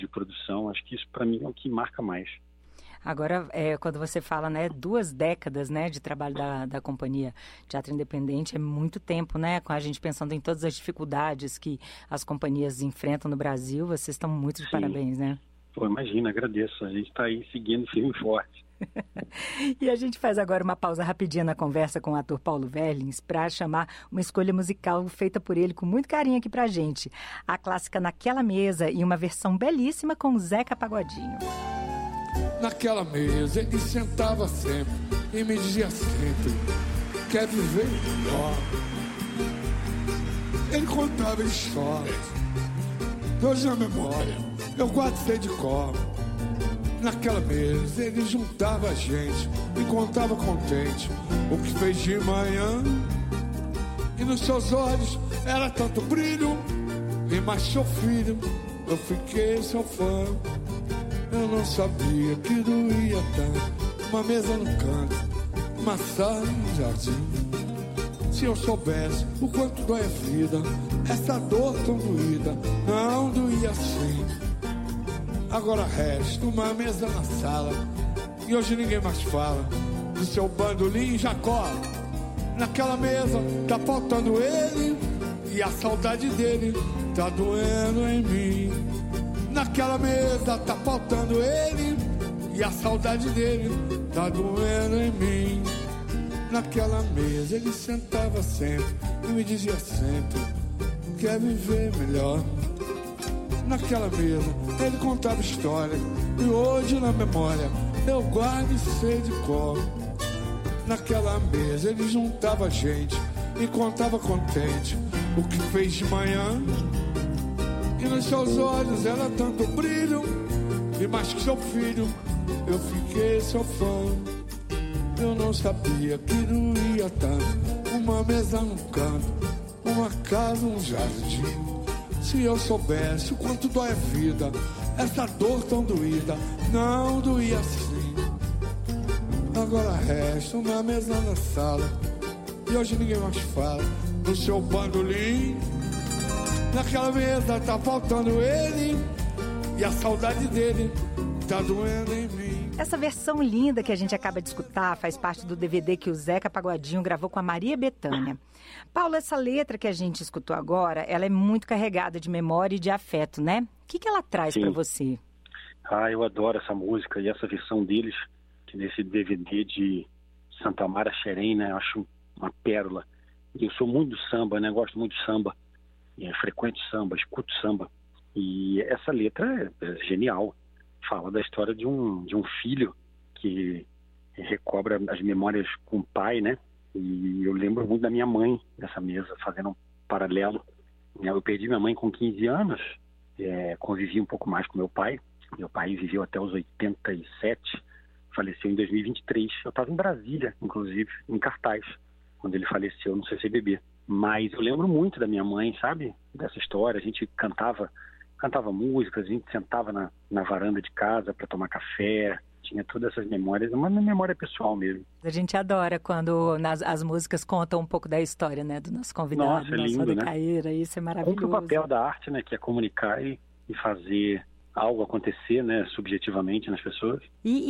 de produção. Acho que isso, para mim, é o que marca mais. Agora, quando você fala, né, 2 décadas, né, de trabalho da Companhia Teatro Independente, é muito tempo, né, com a gente pensando em todas as dificuldades que as companhias enfrentam no Brasil, vocês estão muito de parabéns, né? Pô, imagina, agradeço. A gente está aí seguindo firme e forte. E a gente faz agora uma pausa rapidinha na conversa com o ator Paulo Verlins para chamar uma escolha musical feita por ele com muito carinho aqui pra gente. A clássica Naquela Mesa e uma versão belíssima com Zeca Pagodinho. Naquela mesa ele sentava sempre e me dizia sempre: quer viver melhor? Ele contava histórias que hoje na memória eu guardo sei de cor. Naquela mesa ele juntava a gente e contava contente o que fez de manhã. E nos seus olhos era tanto brilho, e mais seu filho, eu fiquei seu fã. Eu não sabia que doía tanto uma mesa no canto, uma sala no jardim. Se eu soubesse o quanto dói a vida, essa dor tão doída não doía assim. Agora resta uma mesa na sala e hoje ninguém mais fala do seu bandolim Jacó. Naquela mesa tá faltando ele e a saudade dele tá doendo em mim. Naquela mesa tá faltando ele e a saudade dele tá doendo em mim. Naquela mesa ele sentava sempre e me dizia sempre: quer viver melhor? Naquela mesa ele contava história e hoje na memória eu guardo e sei de cor. Naquela mesa ele juntava gente e contava contente o que fez de manhã. E nos seus olhos era tanto brilho, e mais que seu filho, eu fiquei seu fã. Eu não sabia que doía tanto uma mesa num canto, uma casa, um jardim. Se eu soubesse o quanto dói a vida, essa dor tão doída não doía assim. Agora resta uma mesa na sala e hoje ninguém mais fala do seu bandolim. Naquela mesa tá faltando ele e a saudade dele tá doendo em mim. Essa versão linda que a gente acaba de escutar faz parte do DVD que o Zeca Pagodinho gravou com a Maria Bethânia. Paulo, essa letra que a gente escutou agora, ela é muito carregada de memória e de afeto, né? O que ela traz para você? Eu adoro essa música e essa versão deles, que nesse DVD de Santa Mara Xerém, né? Eu acho uma pérola. Eu sou muito do samba, né? Gosto muito de samba. Frequento samba, escuto samba. E essa letra é genial. Fala da história de um filho que recobra as memórias com o pai, né? E eu lembro muito da minha mãe nessa mesa, fazendo um paralelo. Eu perdi minha mãe com 15 anos, convivi um pouco mais com meu pai. Meu pai viveu até os 87, faleceu em 2023. Eu estava em Brasília, inclusive, em cartaz, quando ele faleceu no CCBB. Mas eu lembro muito da minha mãe, sabe? Dessa história. A gente cantava músicas, a gente sentava na varanda de casa para tomar café. Tinha todas essas memórias, uma memória pessoal mesmo. A gente adora quando as músicas contam um pouco da história, né? Do nosso convidado, nossa, é lindo, né? Caíra, isso é maravilhoso. Cumpre o papel da arte, né? Que é comunicar e fazer algo acontecer, né, subjetivamente nas pessoas.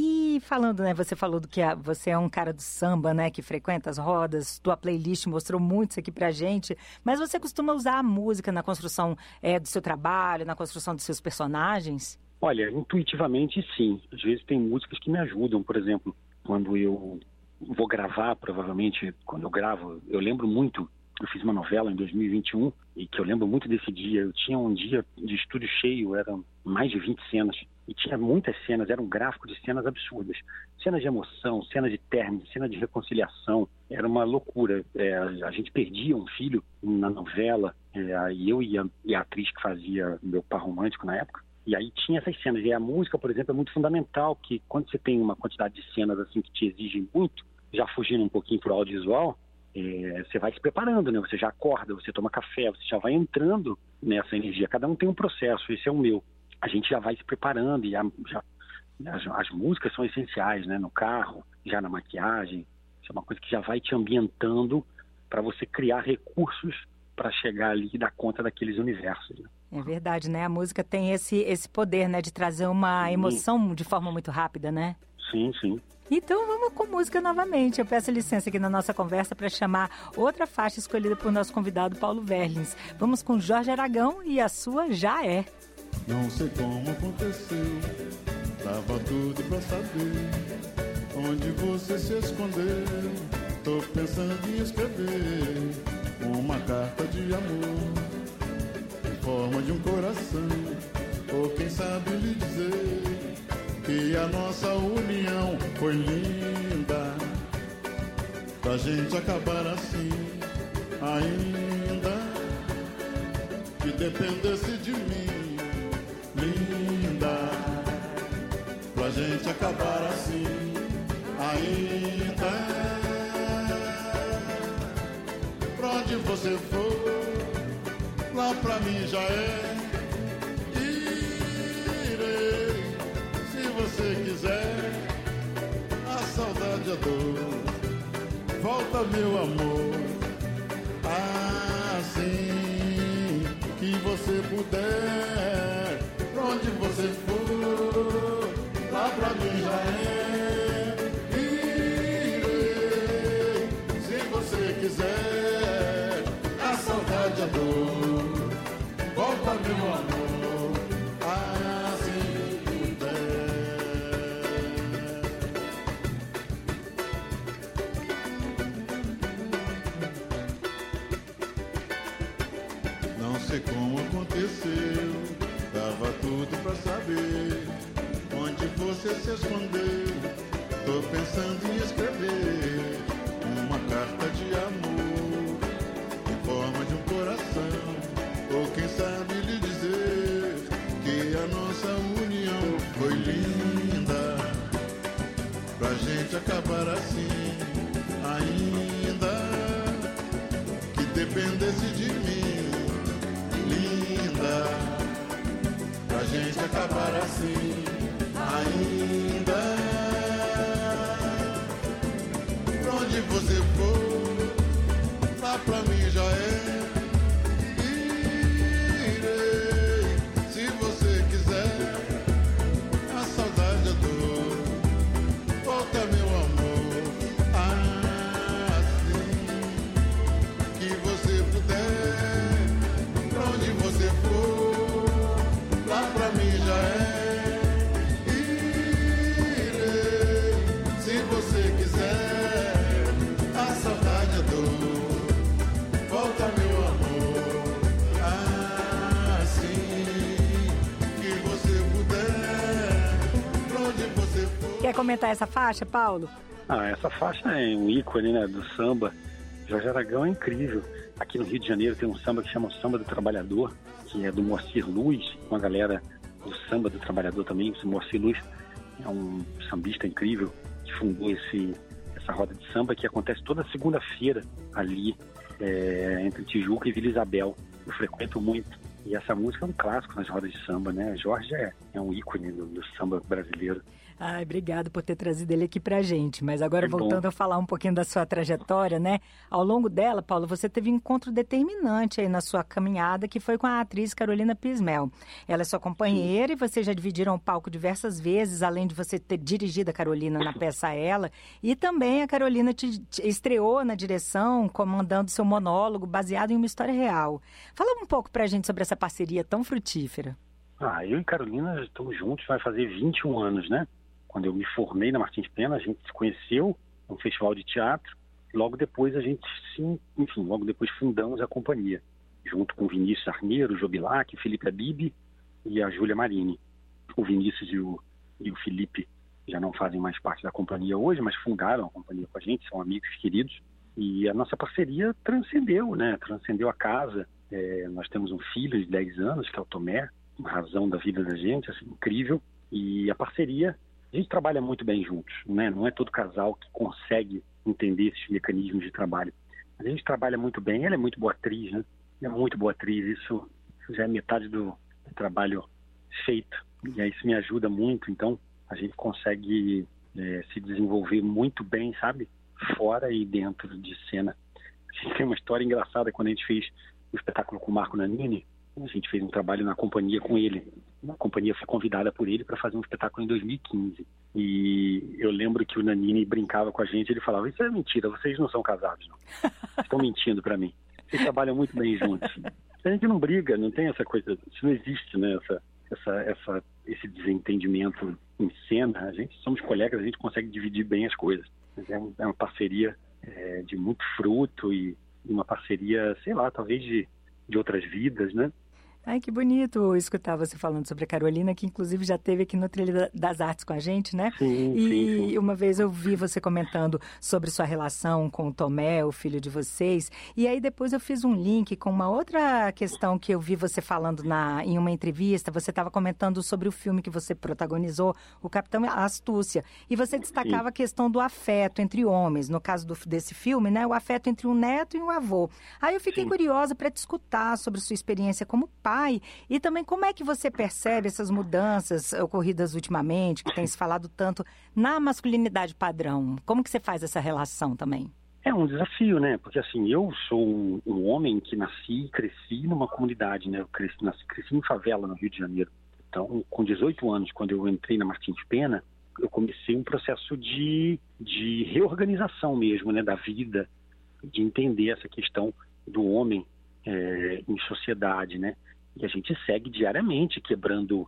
E falando, né, você falou que você é um cara do samba, né, que frequenta as rodas, tua playlist mostrou muito isso aqui pra gente, mas você costuma usar a música na construção do seu trabalho, na construção dos seus personagens? Olha, intuitivamente sim. Às vezes tem músicas que me ajudam, por exemplo, quando eu vou gravar, provavelmente, quando eu gravo, eu lembro muito. Eu fiz uma novela em 2021 e que eu lembro muito desse dia. Eu tinha um dia de estúdio cheio, eram mais de 20 cenas. E tinha muitas cenas, era um gráfico de cenas absurdas. Cenas de emoção, cenas de término, cena de reconciliação. Era uma loucura. A gente perdia um filho na novela, e eu e a atriz que fazia meu par romântico na época. E aí tinha essas cenas. E a música, por exemplo, é muito fundamental, porque quando você tem uma quantidade de cenas assim que te exigem muito, já fugindo um pouquinho pro audiovisual, você vai se preparando, né? Você já acorda, você toma café, você já vai entrando nessa energia. Cada um tem um processo, esse é o meu. A gente já vai se preparando e as músicas são essenciais, né? No carro, já na maquiagem. Isso é uma coisa que já vai te ambientando para você criar recursos para chegar ali e dar conta daqueles universos, né? É verdade, né? A música tem esse poder, né, de trazer uma emoção de forma muito rápida, né? Sim, sim. Então vamos com música novamente. Eu peço licença aqui na nossa conversa para chamar outra faixa escolhida por nosso convidado Paulo Verlins. Vamos com Jorge Aragão e a sua Já É. Não sei como aconteceu, tava tudo pra saber onde você se escondeu. Tô pensando em escrever uma carta de amor em forma de um coração, ou quem sabe lhe dizer que a nossa união foi linda, pra gente acabar assim ainda, que dependesse de mim, linda, pra gente acabar assim ainda. Pra onde você for, lá pra mim já é. Irei, se você quiser, a saudade, a dor, volta meu amor, assim que você puder. Pra onde você for, lá pra mim já é. Irei, se você quiser, a saudade, a dor, volta meu amor, assim puder. Não sei como aconteceu, dava tudo pra saber onde você se escondeu. Tô pensando em escrever uma carta de amor em forma de um coração, ou quem sabe lhe dizer que a nossa união foi linda, pra gente acabar assim ainda, que dependesse de mim, linda, pra gente acabar assim ainda. Pra onde você for, lá pra mim já é. Irei, se você quiser, a saudade, a dor, volta meu amor, assim que você puder. Pra onde você for, lá pra mim já é. Quer comentar essa faixa, Paulo? Essa faixa é um ícone, né, do samba. Jorge Aragão é incrível. Aqui no Rio de Janeiro tem um samba que chama Samba do Trabalhador, que é do Moacir Luz, uma galera do Samba do Trabalhador também. O Moacir Luz é um sambista incrível que fundou essa roda de samba que acontece toda segunda-feira ali entre Tijuca e Vila Isabel. Eu frequento muito. E essa música é um clássico nas rodas de samba, né? Jorge é um ícone do samba brasileiro. Ai, obrigado por ter trazido ele aqui pra gente. Mas agora, voltando a falar um pouquinho da sua trajetória, né? Ao longo dela, Paulo, você teve um encontro determinante aí na sua caminhada, que foi com a atriz Carolina Pismel. Ela é sua companheira e vocês já dividiram o palco diversas vezes, além de você ter dirigido a Carolina na peça Ela. E também a Carolina te estreou na direção, comandando seu monólogo, baseado em uma história real. Fala um pouco pra gente sobre essa parceria tão frutífera. Eu e Carolina estamos juntos, vai fazer 21 anos, né? Quando eu me formei na Martins Pena, a gente se conheceu num festival de teatro. Logo depois logo depois fundamos a companhia, junto com o Vinícius Arneiro, o Jobilac, o Felipe Abib e a Júlia Marini. O Vinícius e o Felipe já não fazem mais parte da companhia hoje, mas fundaram a companhia com a gente, são amigos queridos. E a nossa parceria transcendeu, né? Transcendeu a casa. Nós temos um filho de 10 anos, que é o Tomé, uma razão da vida da gente, assim, incrível. E a parceria, a gente trabalha muito bem juntos, né? Não é todo casal que consegue entender esses mecanismos de trabalho. Mas a gente trabalha muito bem, ela é muito boa atriz, né? Ela é muito boa atriz, isso já é metade do trabalho feito. E aí isso me ajuda muito, então a gente consegue se desenvolver muito bem, sabe? Fora e dentro de cena. A gente tem uma história engraçada quando a gente fez o espetáculo com o Marco Nanini, A gente fez um trabalho na companhia com ele. A companhia foi convidada por ele para fazer um espetáculo em 2015. E eu lembro que o Nanini brincava com a gente, ele falava, isso é mentira, vocês não são casados, não. Estão mentindo para mim. Vocês trabalham muito bem juntos. A gente não briga, não tem essa coisa, isso não existe, né? Esse desentendimento em cena. A gente somos colegas, a gente consegue dividir bem as coisas. É uma parceria de muito fruto e uma parceria, sei lá, talvez de outras vidas, né? Ai, que bonito escutar você falando sobre a Carolina, que inclusive já esteve aqui no Trilha das Artes com a gente, né? Sim, e sim. Uma vez eu vi você comentando sobre sua relação com o Tomé, o filho de vocês, e aí depois eu fiz um link com uma outra questão que eu vi você falando em uma entrevista. Você estava comentando sobre o filme que você protagonizou, O Capitão Astúcia, e você destacava Sim. a questão do afeto entre homens, no caso desse filme, né? O afeto entre um neto e um avô. Aí eu fiquei curiosa para te escutar sobre sua experiência como pai, e também como é que você percebe essas mudanças ocorridas ultimamente, que tem se falado tanto na masculinidade padrão. Como que você faz essa relação também? É um desafio, né? Porque assim, eu sou um homem que nasci e cresci numa comunidade, né? Eu cresci em favela no Rio de Janeiro. Então, com 18 anos, quando eu entrei na Martins Pena, eu comecei um processo de reorganização mesmo, né? Da vida, de entender essa questão do homem em sociedade, né? E a gente segue diariamente quebrando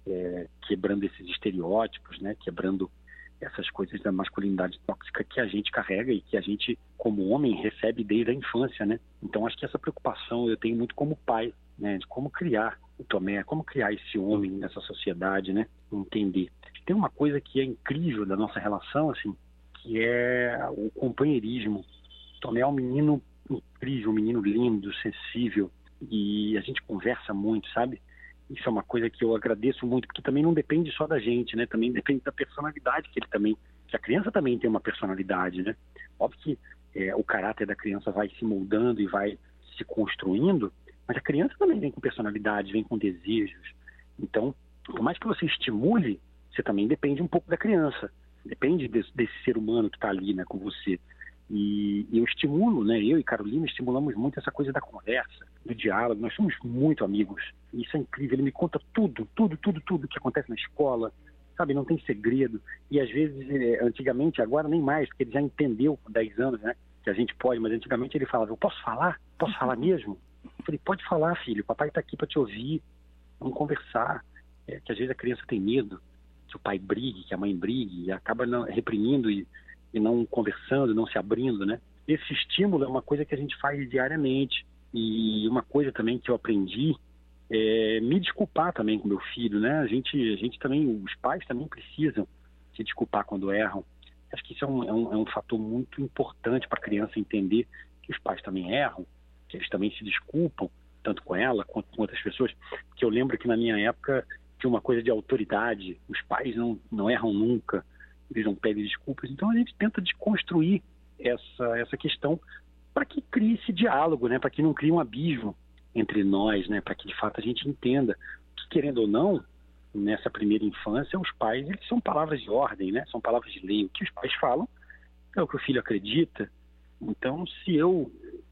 esses estereótipos, né? Quebrando essas coisas da masculinidade tóxica que a gente carrega e que a gente, como homem, recebe desde a infância, né? Então, acho que essa preocupação eu tenho muito como pai, né? De como criar o Tomé, como criar esse homem nessa sociedade, né? Entender. Tem uma coisa que é incrível da nossa relação, assim, que é o companheirismo. O Tomé é um menino incrível, um menino lindo, sensível, e a gente conversa muito, sabe? Isso é uma coisa que eu agradeço muito, porque também não depende só da gente, né? Também depende da personalidade que a criança também tem uma personalidade, né? Óbvio que o caráter da criança vai se moldando e vai se construindo, mas a criança também vem com personalidade, vem com desejos. Então, por mais que você estimule, você também depende um pouco da criança, depende desse ser humano que está ali, né, com você. E eu estimulo, né? Eu e Carolina estimulamos muito essa coisa da conversa, do diálogo. Nós somos muito amigos. Isso é incrível. Ele me conta tudo que acontece na escola, sabe? Não tem segredo. E às vezes, antigamente, agora nem mais, porque ele já entendeu com 10 anos, né? Que a gente pode, mas antigamente ele falava, eu posso falar? Posso falar mesmo? Eu falei, pode falar, filho. O papai está aqui para te ouvir. Vamos conversar. Que às vezes a criança tem medo que o pai brigue, que a mãe brigue, e acaba reprimindo e não conversando, não se abrindo, né? Esse estímulo é uma coisa que a gente faz diariamente. E uma coisa também que eu aprendi é me desculpar também com meu filho, né? A gente também, os pais também precisam se desculpar quando erram. Acho que isso é um fator muito importante para a criança entender que os pais também erram, que eles também se desculpam, tanto com ela quanto com outras pessoas. Porque eu lembro que na minha época tinha uma coisa de autoridade, os pais não erram nunca, eles não pedem desculpas. Então a gente tenta desconstruir essa questão para que crie esse diálogo, né? Para que não crie um abismo entre nós, né? Para que de fato a gente entenda que, querendo ou não, nessa primeira infância, os pais, eles são palavras de ordem, né? São palavras de lei. O que os pais falam é o que o filho acredita. Então, se eu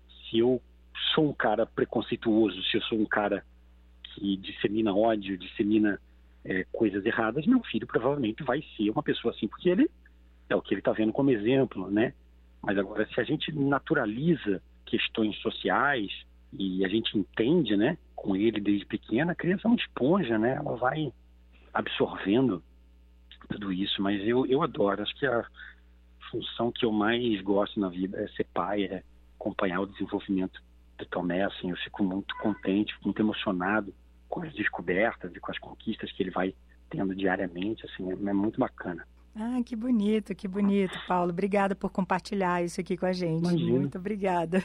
sou um cara preconceituoso, se eu sou um cara que dissemina ódio, dissemina coisas erradas, meu filho provavelmente vai ser uma pessoa assim, porque ele é o que ele está vendo como exemplo, né? Mas agora, se a gente naturaliza questões sociais e a gente entende, né, com ele desde pequena, a criança é uma esponja, né? Ela vai absorvendo tudo isso. Mas eu adoro. Acho que a função que eu mais gosto na vida é ser pai, é acompanhar o desenvolvimento do Tomé. Assim, eu fico muito contente, fico muito emocionado com as descobertas e com as conquistas que ele vai tendo diariamente. Assim, é muito bacana. Ah, que bonito, Paulo. Obrigada por compartilhar isso aqui com a gente. Imagina. Muito obrigada.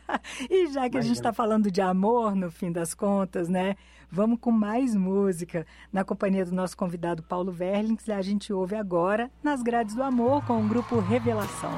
E já que a gente está falando de amor, no fim das contas, né? Vamos com mais música. Na companhia do nosso convidado Paulo Verlings, a gente ouve agora Nas Grades do Amor com o grupo Revelação.